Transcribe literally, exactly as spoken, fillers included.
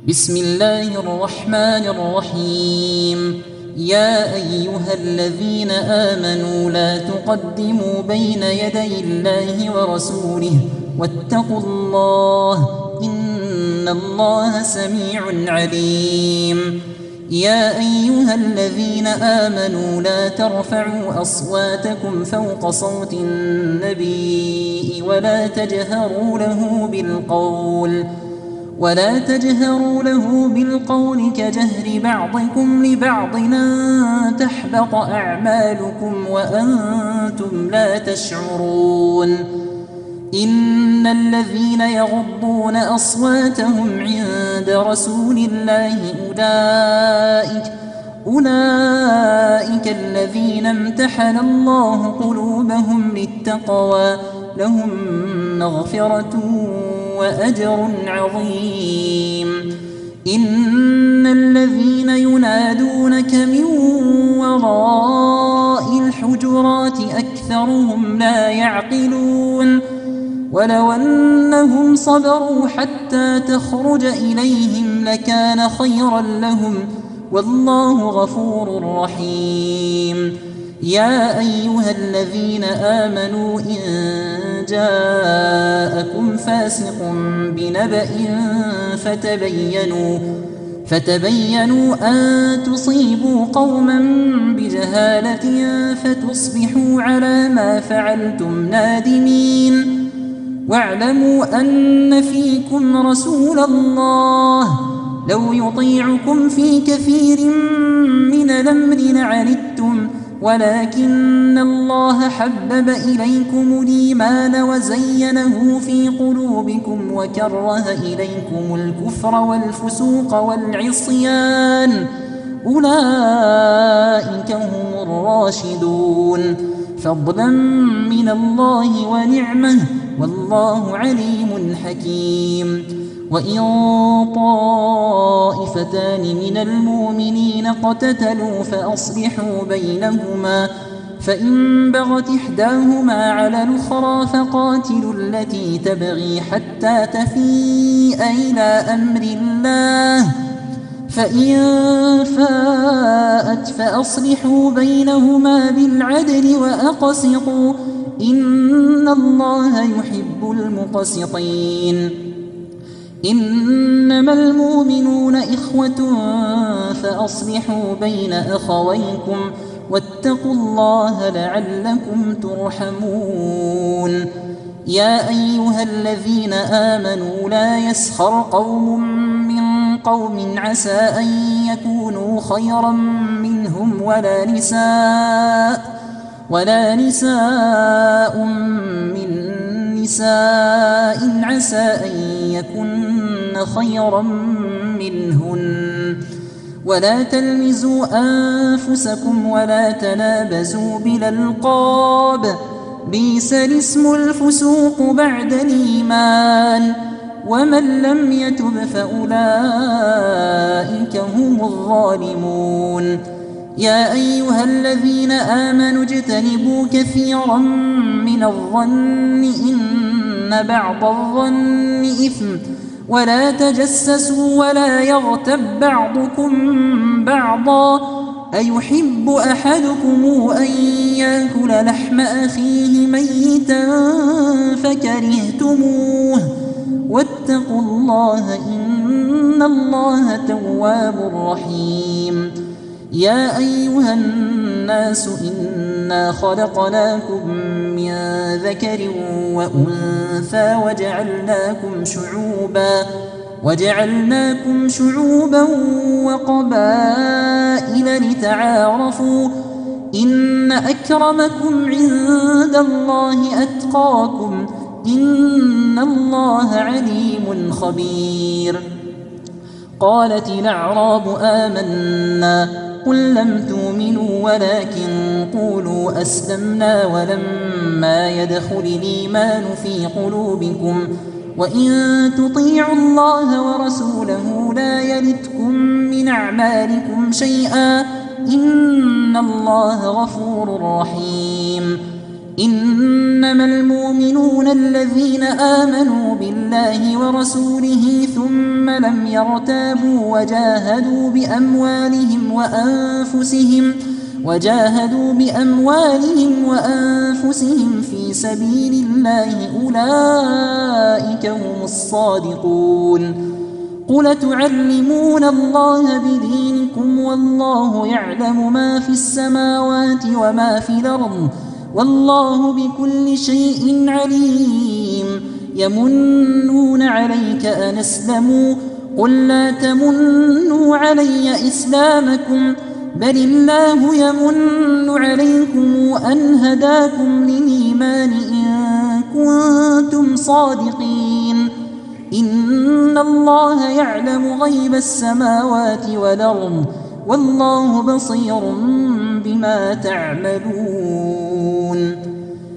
بسم الله الرحمن الرحيم. يا أيها الذين آمنوا لا تقدموا بين يدي الله ورسوله واتقوا الله إن الله سميع عليم. يا أيها الذين آمنوا لا ترفعوا أصواتكم فوق صوت النبي ولا تجهروا له بالقول ولا تجهروا له بالقول كجهر بعضكم لبعض أن تحبط أعمالكم وأنتم لا تشعرون. إن الذين يغضون أصواتهم عند رسول الله أولئك أولئك الذين امتحن الله قلوبهم للتقوى لهم مغفرة وأجر عظيم. إن الذين ينادونك من وراء الحجرات أكثرهم لا يعقلون. ولو أنهم صبروا حتى تخرج إليهم لكان خيرا لهم والله غفور رحيم. يا أيها الذين آمنوا إن جاءكم فاسق بنبأ فتبينوا فتبينوا أن تصيبوا قوما بجهالة فتصبحوا على ما فعلتم نادمين. واعلموا أن فيكم رسول الله لو يطيعكم في كثير من الأمر لعنتم ولكن الله حبب إليكم الإيمان وزينه في قلوبكم وكره إليكم الكفر والفسوق والعصيان أولئك هم الراشدون فضلا من الله ونعمه والله عليم حكيم. وإن طائفتان من المؤمنين اقتتلوا فأصلحوا بينهما فإن بغت إحداهما على الأخرى فقاتلوا التي تبغي حتى تفيء إلى أمر الله فإن فاءت فأصلحوا بينهما بالعدل وأقسطوا إن الله يحب المقسطين. إنما المؤمنون إخوة فأصلحوا بين أخويكم واتقوا الله لعلكم ترحمون. يا أيها الذين آمنوا لا يسخر قوم من قوم عسى أن يكونوا خيرا منهم ولا نساء ولا نساء من نساء عسى أن يكن خيرا منهن. ولا تلمزوا أنفسكم ولا تنابزوا بالألقاب بئس الاسم الفسوق بعد الإيمان ومن لم يتب فأولئك هم الظالمون. يا أيها الذين آمنوا اجتنبوا كثيرا من الظن إن بعض الظن إثم ولا تجسسوا ولا يغتب بعضكم بعضا أيحب أحدكم أن يأكل لحم أخيه ميتا فكرهتموه واتقوا الله إن الله تواب رحيم. يا أيها الناس إنا خلقناكم من ذكر وأنثى وجعلناكم شعوبا وجعلناكم شعوبا وقبائل لتعارفوا إن أكرمكم عند الله أتقاكم إن الله عليم خبير. قالت الأعراب آمنا قل لم تؤمنوا ولكن قولوا أسلمنا ولما يدخل الإيمان في قلوبكم وإن تطيعوا الله ورسوله لا يلتكم من أعمالكم شيئا إن الله غفور رحيم. إنما المؤمنون الذين آمنوا بالله ورسوله ثم لم يرتابوا وجاهدوا بأموالهم وأنفسهم وجاهدوا بأموالهم وأنفسهم في سبيل الله أولئك هم الصادقون. قل تعلمون الله بدينكم والله يعلم ما في السماوات وما في الأرض والله بكل شيء عليم. يمنون عليك أن أسلموا قل لا تمنوا علي إسلامكم بل الله يمن عليكم أن هداكم للإيمان إن كنتم صادقين. إن الله يعلم غيب السماوات والأرض والله بصير بما تعملون.